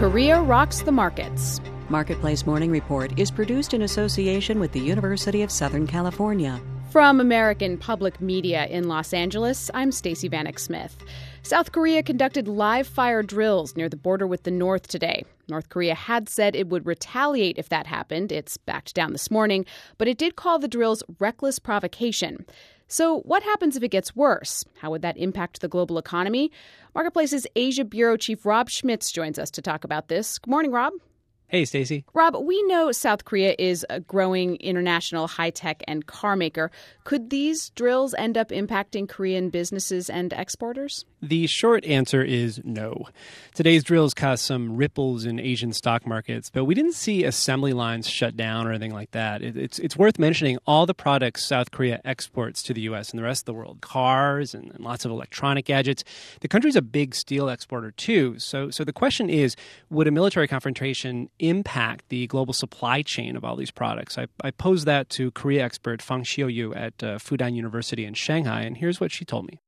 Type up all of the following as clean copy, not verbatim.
Korea rocks the markets. Marketplace Morning Report is produced in association with the University of Southern California. From American Public Media in Los Angeles, I'm Stacey Vanek Smith. South Korea conducted live fire drills near the border with the North today. North Korea had said it would retaliate if that happened. It's backed down this morning, but it did call the drills reckless provocation. So what happens if it gets worse? How would that impact the global economy? Marketplace's Asia Bureau Chief Rob Schmitz joins us to talk about this. Good morning, Rob. Hey, Stacey. Rob, we know South Korea is a growing international high-tech and car maker. Could these drills end up impacting Korean businesses and exporters? The short answer is no. Today's drills caused some ripples in Asian stock markets, but we didn't see assembly lines shut down or anything like that. It's worth mentioning all the products South Korea exports to the U.S. and the rest of the world, cars and lots of electronic gadgets. The country's a big steel exporter, too. So the question is, would a military confrontation impact the global supply chain of all these products? I posed that to Korea expert Fang Xiuyu at Fudan University in Shanghai, and here's what she told me.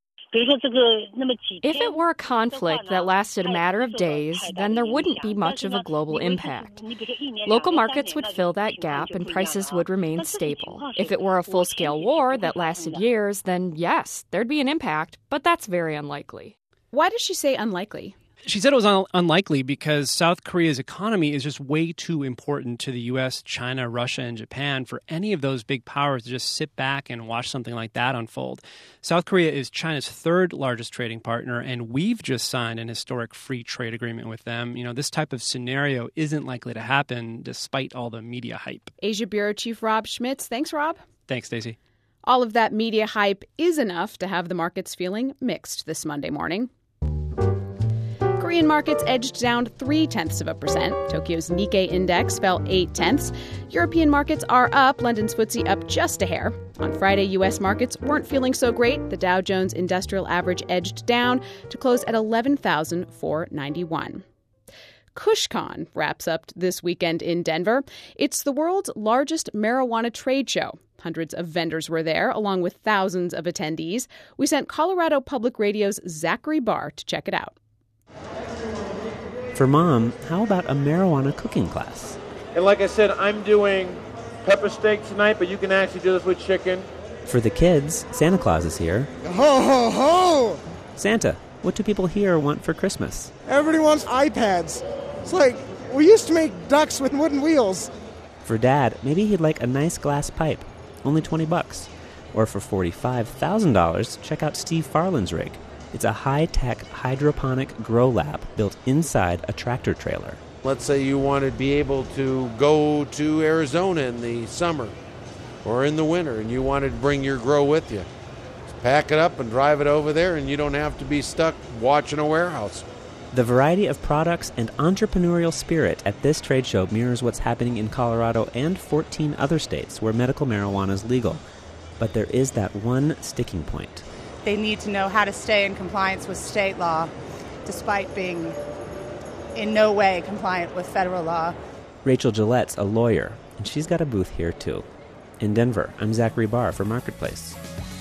If it were a conflict that lasted a matter of days, then there wouldn't be much of a global impact. Local markets would fill that gap and prices would remain stable. If it were a full-scale war that lasted years, then yes, there'd be an impact, but that's very unlikely. Why does she say unlikely? She said it was unlikely because South Korea's economy is just way too important to the U.S., China, Russia, and Japan for any of those big powers to just sit back and watch something like that unfold. South Korea is China's third largest trading partner, and we've just signed an historic free trade agreement with them. You know, this type of scenario isn't likely to happen despite all the media hype. Asia Bureau Chief Rob Schmitz. Thanks, Rob. Thanks, Stacey. All of that media hype is enough to have the markets feeling mixed this Monday morning. Korean markets edged down 0.3%. Tokyo's Nikkei index fell 0.8. European markets are up. London's FTSE up just a hair. On Friday, U.S. markets weren't feeling so great. The Dow Jones Industrial Average edged down to close at 11,491. KushCon wraps up this weekend in Denver. It's the world's largest marijuana trade show. Hundreds of vendors were there, along with thousands of attendees. We sent Colorado Public Radio's Zachary Barr to check it out. For Mom, how about a marijuana cooking class? And like I said, I'm doing pepper steak tonight, but you can actually do this with chicken. For the kids, Santa Claus is here. Ho, ho, ho! Santa, what do people here want for Christmas? Everybody wants iPads. It's like, we used to make ducks with wooden wheels. For Dad, maybe he'd like a nice glass pipe. Only $20. Or for $45,000, check out Steve Farland's rig. It's a high-tech hydroponic grow lab built inside a tractor trailer. Let's say you want to be able to go to Arizona in the summer or in the winter, and you wanted to bring your grow with you. Just pack it up and drive it over there, and you don't have to be stuck watching a warehouse. The variety of products and entrepreneurial spirit at this trade show mirrors what's happening in Colorado and 14 other states where medical marijuana is legal. But there is that one sticking point. They need to know how to stay in compliance with state law, despite being in no way compliant with federal law. Rachel Gillette's a lawyer, and she's got a booth here, too. In Denver, I'm Zachary Barr for Marketplace.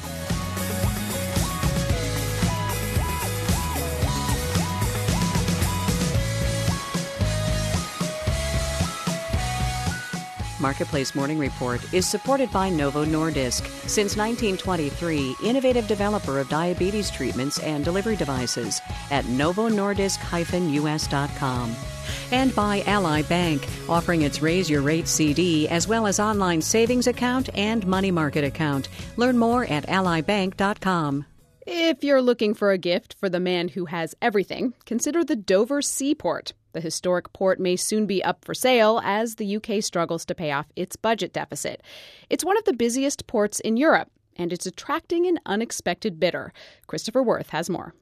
Marketplace Morning Report is supported by Novo Nordisk. Since 1923, innovative developer of diabetes treatments and delivery devices at novonordisk-us.com. And by Ally Bank, offering its Raise Your Rate CD as well as online savings account and money market account. Learn more at allybank.com. If you're looking for a gift for the man who has everything, consider the Dover Seaport. The historic port may soon be up for sale as the UK struggles to pay off its budget deficit. It's one of the busiest ports in Europe, and it's attracting an unexpected bidder. Christopher Worth has more.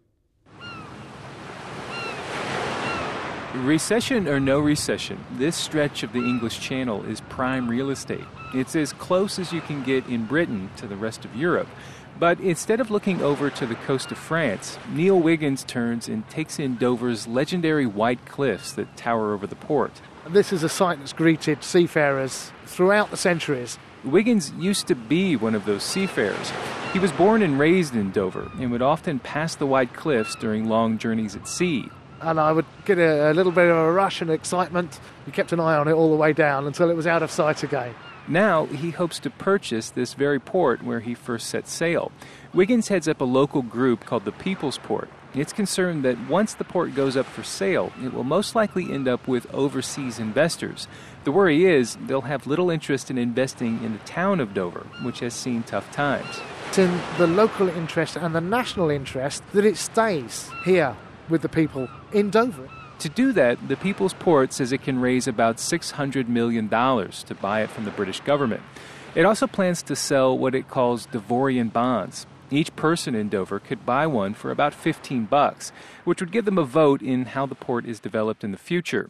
Recession or no recession, this stretch of the English Channel is prime real estate. It's as close as you can get in Britain to the rest of Europe. But instead of looking over to the coast of France, Neil Wiggins turns and takes in Dover's legendary white cliffs that tower over the port. This is a site that's greeted seafarers throughout the centuries. Wiggins used to be one of those seafarers. He was born and raised in Dover and would often pass the white cliffs during long journeys at sea. and I would get a little bit of a rush and excitement. You kept an eye on it all the way down until it was out of sight again. Now he hopes to purchase this very port where he first set sail. Wiggins heads up a local group called the People's Port. It's concerned that once the port goes up for sale, it will most likely end up with overseas investors. The worry is they'll have little interest in investing in the town of Dover, which has seen tough times. It's in the local interest and the national interest that it stays here with the people in Dover. To do that, the People's Port says it can raise about $600 million to buy it from the British government. It also plans to sell what it calls Doverian bonds. Each person in Dover could buy one for about $15, which would give them a vote in how the port is developed in the future.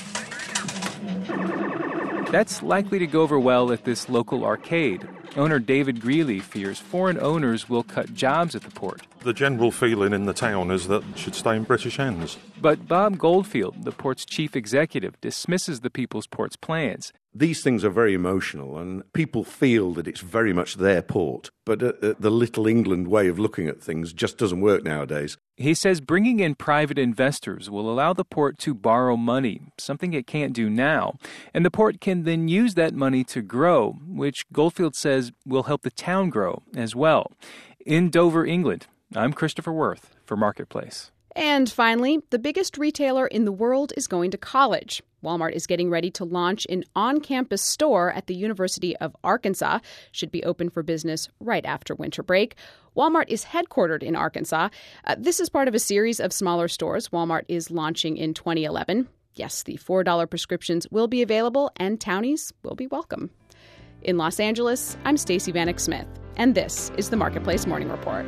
That's likely to go over well at this local arcade. Owner David Greeley fears foreign owners will cut jobs at the port. The general feeling in the town is that it should stay in British hands. But Bob Goldfield, the port's chief executive, dismisses the People's Port's plans. These things are very emotional, and people feel that it's very much their port. But the Little England way of looking at things just doesn't work nowadays. He says bringing in private investors will allow the port to borrow money, something it can't do now. And the port can then use that money to grow, which Goldfield says will help the town grow as well. In Dover, England, I'm Christopher Worth for Marketplace. And finally, the biggest retailer in the world is going to college. Walmart is getting ready to launch an on-campus store at the University of Arkansas. Should be open for business right after winter break. Walmart is headquartered in Arkansas. This is part of a series of smaller stores Walmart is launching in 2011. Yes, the $4 prescriptions will be available and townies will be welcome. In Los Angeles, I'm Stacey Vanek Smith, and this is the Marketplace Morning Report.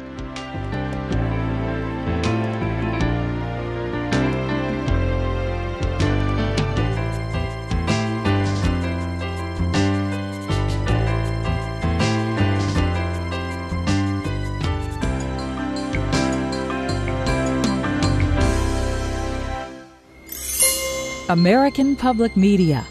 American Public Media.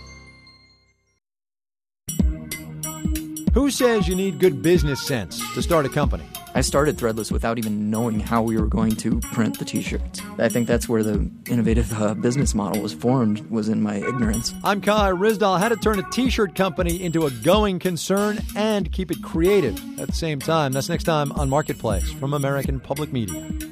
Who says you need good business sense to start a company? I started Threadless without even knowing how we were going to print the T-shirts. I think that's where the innovative business model was formed, was in my ignorance. I'm Kai Rizdal. How to turn a T-shirt company into a going concern and keep it creative at the same time. That's next time on Marketplace from American Public Media.